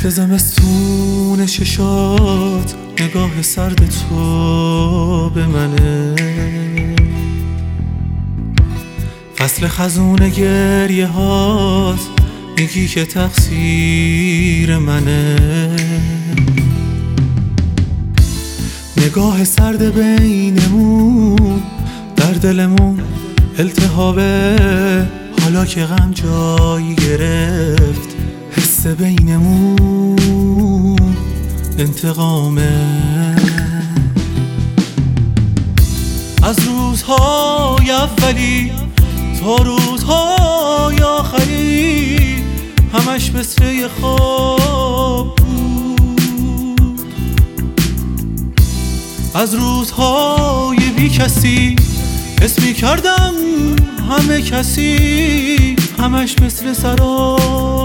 مثل زمستون چشات نگاه سرد تو به منه، فصل خزون گریه هات میگی که تقصیر منه. نگاه سرد بینمون در دلمون التهابه، حالا که غم جایی گرفت حس بینمون انتقامه. از روزهای اولی تا روزهای آخری همش مثل یه خواب بود. از روزهای بی کسی اسمی کردم همه کسی، همش مثل سراب.